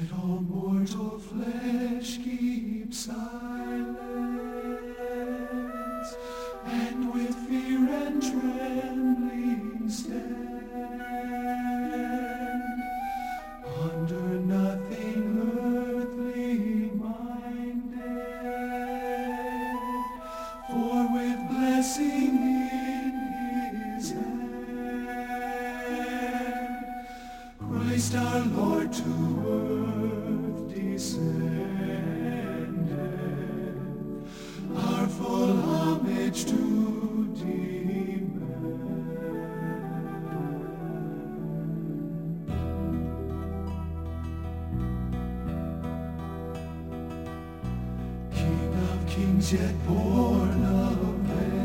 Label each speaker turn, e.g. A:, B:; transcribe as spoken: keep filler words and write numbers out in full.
A: all mortal flesh keep silence, and with fear and trembling stand, ponder nothing earthly minded, for with blessing in his hand, Christ our Lord to earth descended, our full homage to demand. King of kings, yet born of man,